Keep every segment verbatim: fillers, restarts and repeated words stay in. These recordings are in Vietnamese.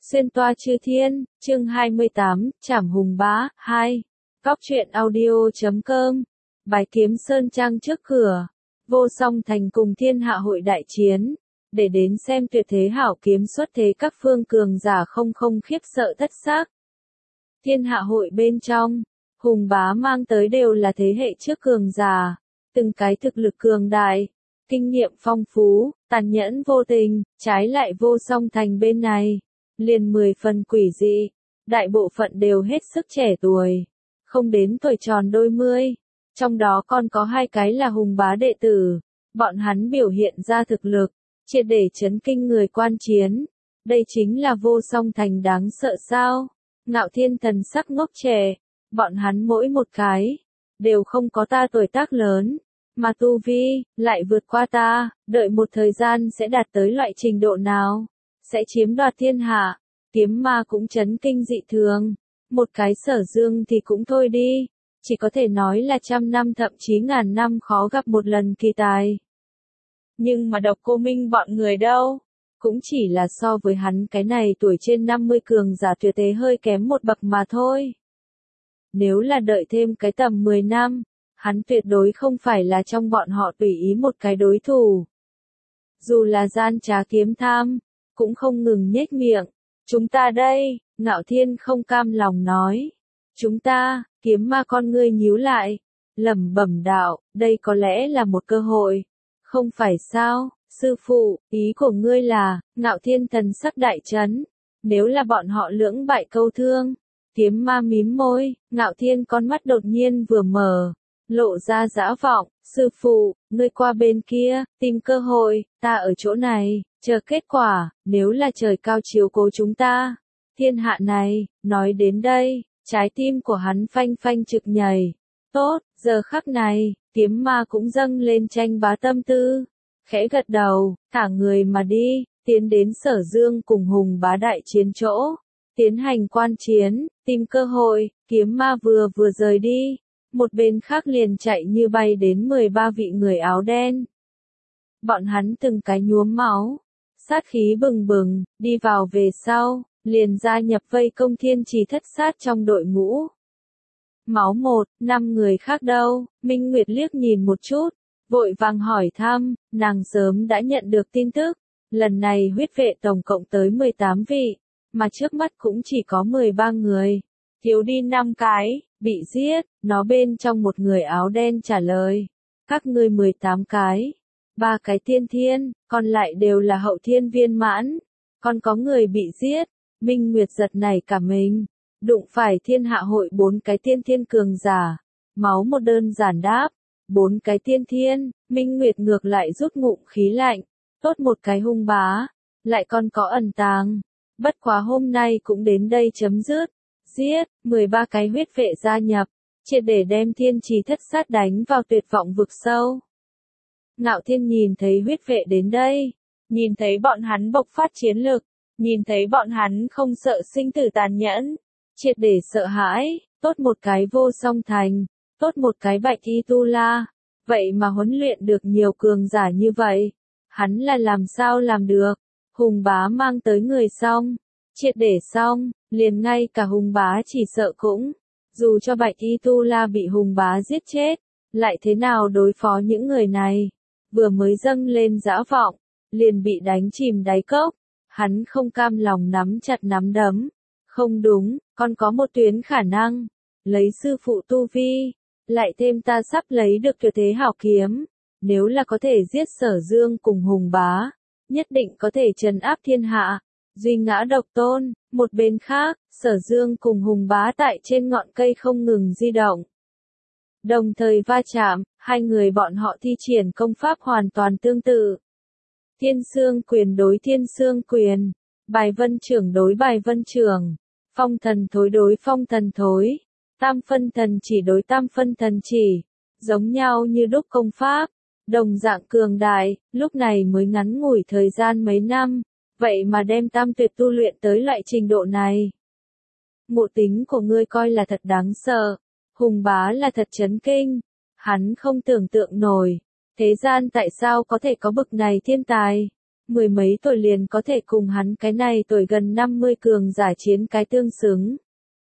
Xuyên toa chư thiên, chương hai mươi tám, Trảm Hùng Bá, hai. Góc truyện audio chấm com. Bài kiếm sơn trang trước cửa. Vô Song Thành cùng thiên hạ hội đại chiến. Để đến xem tuyệt thế hảo kiếm xuất thế các phương cường giả không không khiếp sợ thất xác. Thiên hạ hội bên trong, Hùng Bá mang tới đều là thế hệ trước cường giả. Từng cái thực lực cường đại, kinh nghiệm phong phú, tàn nhẫn vô tình, trái lại Vô Song Thành bên này. Liền mười phần quỷ dị, đại bộ phận đều hết sức trẻ tuổi, không đến tuổi tròn đôi mươi, trong đó còn có hai cái là Hùng Bá đệ tử, bọn hắn biểu hiện ra thực lực, triệt để chấn kinh người quan chiến, đây chính là Vô Song Thành đáng sợ sao? Ngạo Thiên thần sắc ngốc trẻ, bọn hắn mỗi một cái, đều không có ta tuổi tác lớn, mà tu vi, lại vượt qua ta, đợi một thời gian sẽ đạt tới loại trình độ nào? Sẽ chiếm đoạt thiên hạ, kiếm ma cũng chấn kinh dị thường, một cái Sở Dương thì cũng thôi đi, chỉ có thể nói là trăm năm thậm chí ngàn năm khó gặp một lần kỳ tài. Nhưng mà Độc Cô Minh bọn người đâu, cũng chỉ là so với hắn cái này tuổi trên năm mươi cường giả tuyệt thế hơi kém một bậc mà thôi. Nếu là đợi thêm cái tầm mười năm, hắn tuyệt đối không phải là trong bọn họ tùy ý một cái đối thủ. Dù là gian trá kiếm tham, cũng không ngừng nhếch miệng. Chúng ta đây, Ngạo Thiên không cam lòng nói. Chúng ta, kiếm ma con ngươi nhíu lại, lẩm bẩm đạo, đây có lẽ là một cơ hội. Không phải sao, sư phụ, ý của ngươi là, Ngạo Thiên thần sắc đại chấn. Nếu là bọn họ lưỡng bại câu thương, kiếm ma mím môi, Ngạo Thiên con mắt đột nhiên vừa mở, lộ ra dã vọng, sư phụ, ngươi qua bên kia, tìm cơ hội, ta ở chỗ này. Chờ kết quả, nếu là trời cao chiếu cố chúng ta, thiên hạ này, nói đến đây, trái tim của hắn phanh phanh trực nhảy. Tốt, giờ khắc này, kiếm ma cũng dâng lên tranh bá tâm tư. Khẽ gật đầu, thả người mà đi, tiến đến Sở Dương cùng Hùng Bá đại chiến chỗ. Tiến hành quan chiến, tìm cơ hội, kiếm ma vừa vừa rời đi. Một bên khác liền chạy như bay đến mười ba vị người áo đen. Bọn hắn từng cái nhuốm máu. Sát khí bừng bừng, đi vào về sau, liền gia nhập vây công Thiên Trì thất sát trong đội ngũ. Máu một, năm người khác đâu? Minh Nguyệt liếc nhìn một chút, vội vàng hỏi thăm, nàng sớm đã nhận được tin tức, lần này huyết vệ tổng cộng tới mười tám vị, mà trước mắt cũng chỉ có mười ba người, thiếu đi năm cái, bị giết, nó bên trong một người áo đen trả lời, các ngươi mười tám cái. Ba cái tiên thiên, còn lại đều là hậu thiên viên mãn, còn có người bị giết. Minh Nguyệt giật nảy cả mình, đụng phải thiên hạ hội bốn cái tiên thiên cường giả, máu một đơn giản đáp, bốn cái tiên thiên. Minh Nguyệt ngược lại rút ngụm khí lạnh, tốt một cái Hung Bá, lại còn có ẩn tàng, bất quá hôm nay cũng đến đây chấm dứt, giết, mười ba cái huyết vệ gia nhập, triệt để đem Thiên Trì thất sát đánh vào tuyệt vọng vực sâu. Ngạo Thiên nhìn thấy huyết vệ đến đây, nhìn thấy bọn hắn bộc phát chiến lực, nhìn thấy bọn hắn không sợ sinh tử tàn nhẫn, triệt để sợ hãi, tốt một cái Vô Song Thành, tốt một cái Bạch Y Tu La, vậy mà huấn luyện được nhiều cường giả như vậy, hắn là làm sao làm được? Hùng Bá mang tới người xong, triệt để xong, liền ngay cả Hùng Bá chỉ sợ cũng, dù cho Bạch Y Tu La bị Hùng Bá giết chết, lại thế nào đối phó những người này? Vừa mới dâng lên dã vọng, liền bị đánh chìm đáy cốc, hắn không cam lòng nắm chặt nắm đấm. Không đúng, còn có một tuyến khả năng, lấy sư phụ tu vi, lại thêm ta sắp lấy được tuyệt thế hảo kiếm, nếu là có thể giết Sở Dương cùng Hùng Bá, nhất định có thể trấn áp thiên hạ, duy ngã độc tôn. Một bên khác, Sở Dương cùng Hùng Bá tại trên ngọn cây không ngừng di động. Đồng thời va chạm, hai người bọn họ thi triển công pháp hoàn toàn tương tự. Thiên Sương quyền đối Thiên Sương quyền, Bài Vân trưởng đối Bài Vân trưởng, Phong Thần thối đối Phong Thần thối, Tam Phân Thần chỉ đối Tam Phân Thần chỉ, giống nhau như đúc công pháp, đồng dạng cường đại, lúc này mới ngắn ngủi thời gian mấy năm, vậy mà đem tam tuyệt tu luyện tới loại trình độ này. Ngộ tính của ngươi coi là thật đáng sợ. Hùng Bá là thật chấn kinh, hắn không tưởng tượng nổi, thế gian tại sao có thể có bực này thiên tài, Mười mấy tuổi liền có thể cùng hắn cái này tuổi gần năm mươi cường giả chiến cái tương xứng.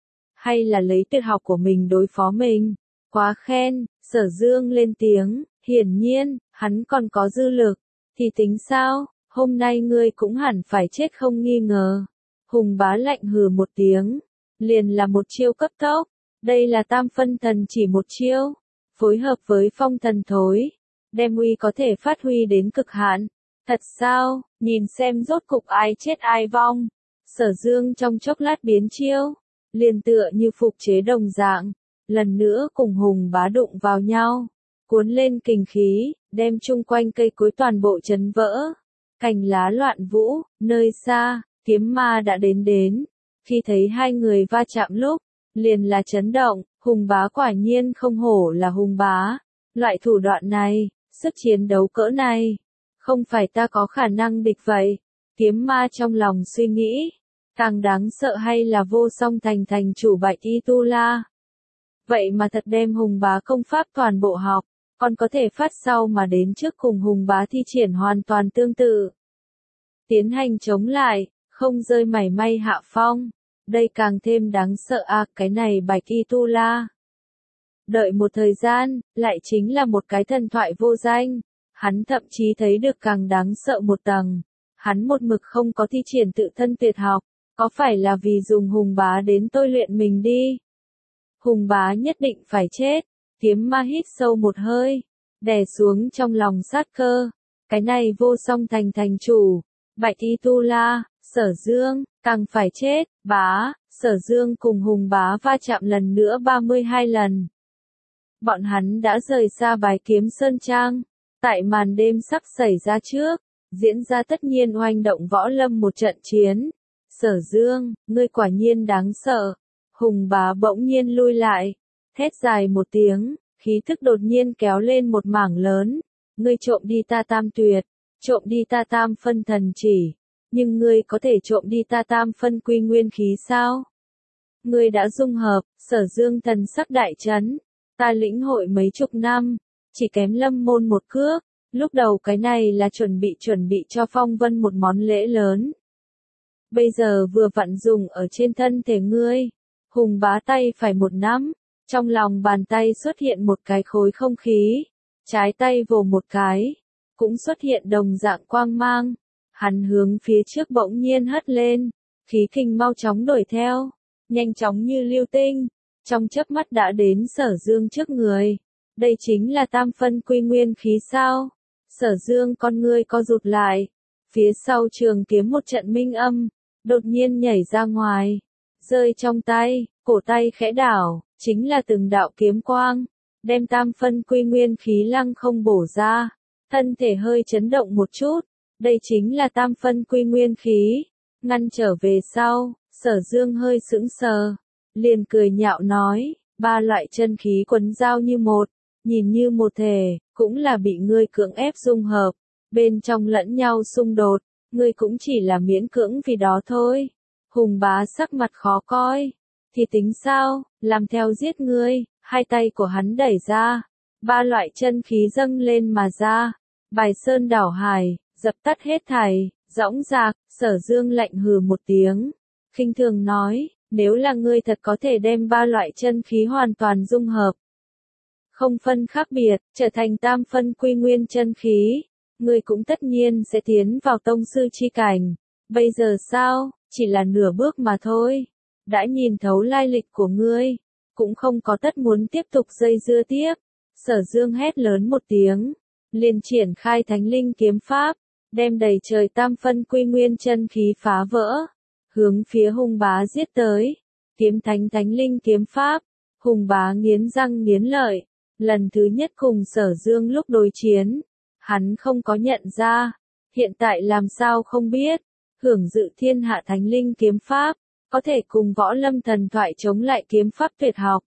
Hay là lấy tuyệt học của mình đối phó mình. Quá khen, Sở Dương lên tiếng, hiển nhiên, hắn còn có dư lực. Thì tính sao, hôm nay ngươi cũng hẳn phải chết không nghi ngờ. Hùng Bá lạnh hừ một tiếng, liền là một chiêu cấp tốc. Đây là tam phân thần chỉ một chiêu, phối hợp với phong thần thối, đem uy có thể phát huy đến cực hạn. Thật sao, nhìn xem rốt cục ai chết ai vong. Sở Dương trong chốc lát biến chiêu, liền tựa như phục chế đồng dạng, lần nữa cùng Hùng Bá đụng vào nhau, cuốn lên kình khí, đem chung quanh cây cối toàn bộ chấn vỡ. Cành lá loạn vũ, nơi xa, kiếm ma đã đến đến. Khi thấy hai người va chạm lúc, liền là chấn động, Hùng Bá quả nhiên không hổ là Hùng Bá. Loại thủ đoạn này, sức chiến đấu cỡ này, không phải ta có khả năng địch vậy. Kiếm ma trong lòng suy nghĩ, càng đáng sợ hay là Vô Song Thành thành chủ Bạch Y Tu La. Vậy mà thật đem Hùng Bá công pháp toàn bộ học, còn có thể phát sau mà đến trước cùng Hùng Bá thi triển hoàn toàn tương tự. Tiến hành chống lại, không rơi mảy may hạ phong. Đây càng thêm đáng sợ à, cái này Bạch Y Tu La. Đợi một thời gian, lại chính là một cái thần thoại vô danh. Hắn thậm chí thấy được càng đáng sợ một tầng. Hắn một mực không có thi triển tự thân tuyệt học, có phải là vì dùng Hùng Bá đến tôi luyện mình đi? Hùng Bá nhất định phải chết. Kiếm ma hít sâu một hơi, đè xuống trong lòng sát cơ. Cái này Vô Song Thành thành chủ, Bạch Y Tu La, Sở Dương, càng phải chết. Bá, Sở Dương cùng Hùng Bá va chạm lần nữa ba mươi hai lần. Bọn hắn đã rời xa Bái Kiếm Sơn Trang. Tại màn đêm sắp xảy ra trước, diễn ra tất nhiên oanh động võ lâm một trận chiến. Sở Dương, ngươi quả nhiên đáng sợ. Hùng Bá bỗng nhiên lui lại, thét dài một tiếng, khí thức đột nhiên kéo lên một mảng lớn. Ngươi trộm đi ta tam tuyệt, trộm đi ta tam phân thần chỉ, nhưng ngươi có thể trộm đi ta tam phân quy nguyên khí sao? Ngươi đã dung hợp, Sở Dương thần sắc đại chấn, ta lĩnh hội mấy chục năm, chỉ kém Lâm Môn một cước, lúc đầu cái này là chuẩn bị chuẩn bị cho Phong Vân một món lễ lớn. Bây giờ vừa vặn dùng ở trên thân thể ngươi. Hùng Bá tay phải một nắm, trong lòng bàn tay xuất hiện một cái khối không khí, trái tay vồ một cái, cũng xuất hiện đồng dạng quang mang. Hắn hướng phía trước bỗng nhiên hất lên, khí kình mau chóng đuổi theo, nhanh chóng như lưu tinh, trong chớp mắt đã đến Sở Dương trước người. Đây chính là tam phân quy nguyên khí sao? Sở Dương con ngươi co rụt lại, phía sau trường kiếm một trận minh âm, đột nhiên nhảy ra ngoài, rơi trong tay, cổ tay khẽ đảo, chính là từng đạo kiếm quang, đem tam phân quy nguyên khí lăng không bổ ra, thân thể hơi chấn động một chút, đây chính là tam phân quy nguyên khí. Ngăn trở về sau, Sở Dương hơi sững sờ, liền cười nhạo nói, ba loại chân khí quấn giao như một, nhìn như một thể, cũng là bị ngươi cưỡng ép dung hợp, bên trong lẫn nhau xung đột, ngươi cũng chỉ là miễn cưỡng vì đó thôi. Hùng Bá sắc mặt khó coi, thì tính sao, làm theo giết ngươi. Hai tay của hắn đẩy ra, ba loại chân khí dâng lên mà ra, bài sơn đảo hải, dập tắt hết thảy, dõng dạc. Sở Dương lạnh hừ một tiếng, khinh thường nói, nếu là ngươi thật có thể đem ba loại chân khí hoàn toàn dung hợp, không phân khác biệt, trở thành tam phân quy nguyên chân khí, ngươi cũng tất nhiên sẽ tiến vào tông sư chi cảnh. Bây giờ sao, chỉ là nửa bước mà thôi. Đã nhìn thấu lai lịch của ngươi, cũng không có tất muốn tiếp tục dây dưa tiếp. Sở Dương hét lớn một tiếng, liền triển khai Thánh Linh kiếm pháp, đem đầy trời tam phân quy nguyên chân khí phá vỡ, hướng phía Hùng Bá giết tới. Kiếm Thánh Thánh Linh kiếm pháp, Hùng Bá nghiến răng nghiến lợi, lần thứ nhất cùng Sở Dương lúc đối chiến, hắn không có nhận ra, hiện tại làm sao không biết, hưởng dự thiên hạ Thánh Linh kiếm pháp, có thể cùng võ lâm thần thoại chống lại kiếm pháp tuyệt học.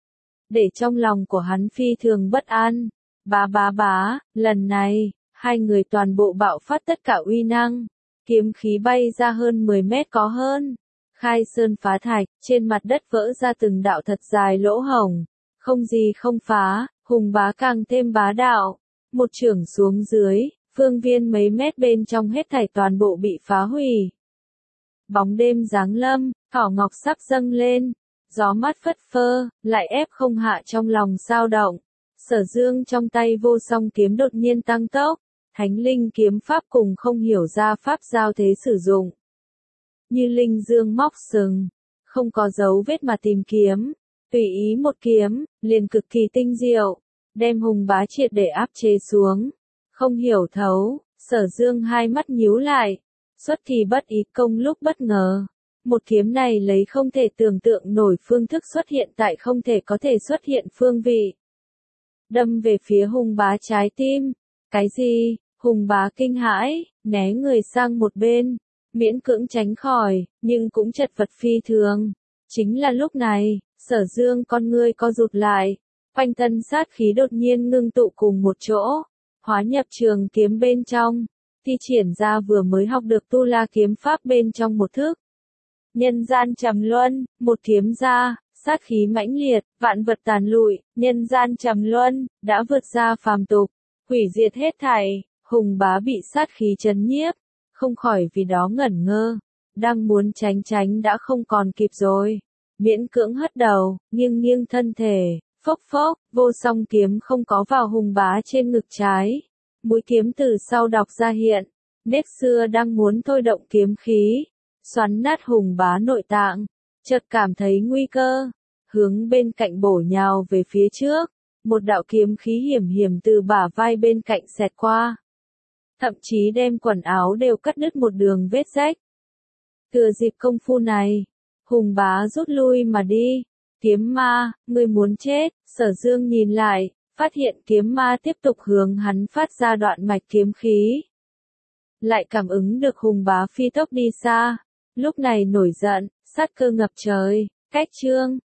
Để trong lòng của hắn phi thường bất an, bá bá bá, lần này, hai người toàn bộ bạo phát tất cả uy năng, kiếm khí bay ra hơn mười mét có hơn, khai sơn phá thạch, trên mặt đất vỡ ra từng đạo thật dài lỗ hổng, không gì không phá. Hùng Bá càng thêm bá đạo, một chưởng xuống dưới, phương viên mấy mét bên trong hết thảy toàn bộ bị phá hủy. Bóng đêm giáng lâm, thỏ ngọc sắc dâng lên, gió mát phất phơ, lại ép không hạ trong lòng dao động. Sở Dương trong tay vô song kiếm đột nhiên tăng tốc, thánh linh kiếm pháp cùng không hiểu ra pháp giao thế sử dụng. Như linh dương móc sừng, không có dấu vết mà tìm kiếm, tùy ý một kiếm, liền cực kỳ tinh diệu, đem hùng bá triệt để áp chế xuống. Không hiểu thấu, Sở Dương hai mắt nhíu lại, xuất kỳ bất ý công lúc bất ngờ. Một kiếm này lấy không thể tưởng tượng nổi phương thức xuất hiện tại không thể có thể xuất hiện phương vị. Đâm về phía hùng bá trái tim. Cái gì? Hùng bá kinh hãi, né người sang một bên, miễn cưỡng tránh khỏi, nhưng cũng chật vật phi thường. Chính là lúc này, Sở Dương con ngươi co rụt lại, quanh thân sát khí đột nhiên ngưng tụ cùng một chỗ, hóa nhập trường kiếm bên trong, thi triển ra vừa mới học được tu la kiếm pháp bên trong một thức. Nhân gian trầm luân, một kiếm ra, sát khí mãnh liệt, vạn vật tàn lụi, nhân gian trầm luân, đã vượt ra phàm tục, hủy diệt hết thảy. Hùng bá bị sát khí chấn nhiếp, không khỏi vì đó ngẩn ngơ, đang muốn tránh tránh đã không còn kịp rồi, miễn cưỡng hất đầu, nghiêng nghiêng thân thể, phốc phốc, vô song kiếm không có vào hùng bá trên ngực trái, mũi kiếm từ sau đọc ra hiện, nét xưa đang muốn thôi động kiếm khí, xoắn nát hùng bá nội tạng, chợt cảm thấy nguy cơ, hướng bên cạnh bổ nhào về phía trước, một đạo kiếm khí hiểm hiểm từ bả vai bên cạnh xẹt qua. Thậm chí đem quần áo đều cắt đứt một đường vết rách. Thừa dịp công phu này, hùng bá rút lui mà đi. Kiếm ma, ngươi muốn chết. Sở Dương nhìn lại, phát hiện kiếm ma tiếp tục hướng hắn phát ra đoạn mạch kiếm khí. Lại cảm ứng được hùng bá phi tốc đi xa. Lúc này nổi giận, sát cơ ngập trời, cách chương.